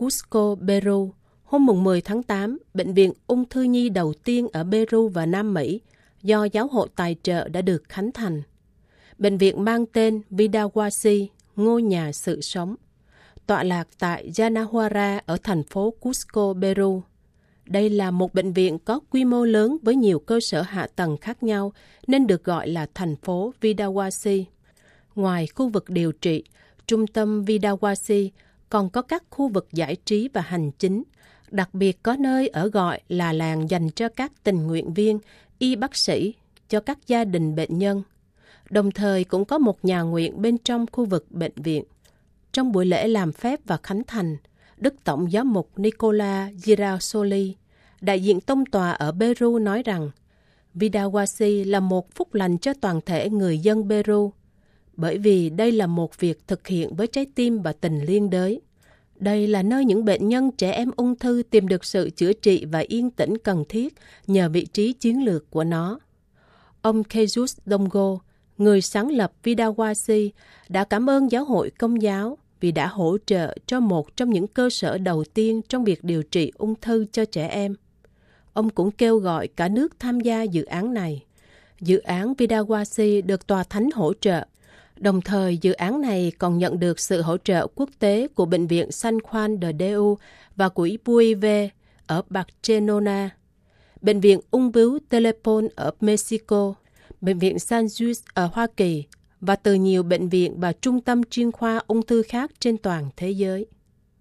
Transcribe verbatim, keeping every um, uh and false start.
Cusco, Peru, hôm mười tháng tám, bệnh viện ung thư nhi đầu tiên ở Peru và Nam Mỹ do giáo hội tài trợ đã được khánh thành. Bệnh viện mang tên Vidahuasi, ngôi nhà sự sống, tọa lạc tại Yanahuara ở thành phố Cusco, Peru. Đây là một bệnh viện có quy mô lớn với nhiều cơ sở hạ tầng khác nhau nên được gọi là thành phố Vidahuasi. Ngoài khu vực điều trị, trung tâm Vidahuasi còn có các khu vực giải trí và hành chính, đặc biệt có nơi ở gọi là làng dành cho các tình nguyện viên, y bác sĩ, cho các gia đình bệnh nhân. Đồng thời cũng có một nhà nguyện bên trong khu vực bệnh viện. Trong buổi lễ làm phép và khánh thành, Đức Tổng giám mục Nicola Girasoli, đại diện tông tòa ở Peru nói rằng Vidahuasi là một phúc lành cho toàn thể người dân Peru, bởi vì đây là một việc thực hiện với trái tim và tình liên đới. Đây là nơi những bệnh nhân trẻ em ung thư tìm được sự chữa trị và yên tĩnh cần thiết nhờ vị trí chiến lược của nó. Ông Jesus Dongo, người sáng lập Vidahuasi, đã cảm ơn giáo hội Công giáo vì đã hỗ trợ cho một trong những cơ sở đầu tiên trong việc điều trị ung thư cho trẻ em. Ông cũng kêu gọi cả nước tham gia dự án này. Dự án Vidahuasi được Tòa Thánh hỗ trợ. Đồng thời, dự án này còn nhận được sự hỗ trợ quốc tế của Bệnh viện San Juan de Dios và quỹ Buive ở Barcelona, Bệnh viện ung bướu Telepon ở Mexico, Bệnh viện San Luis ở Hoa Kỳ và từ nhiều bệnh viện và trung tâm chuyên khoa ung thư khác trên toàn thế giới.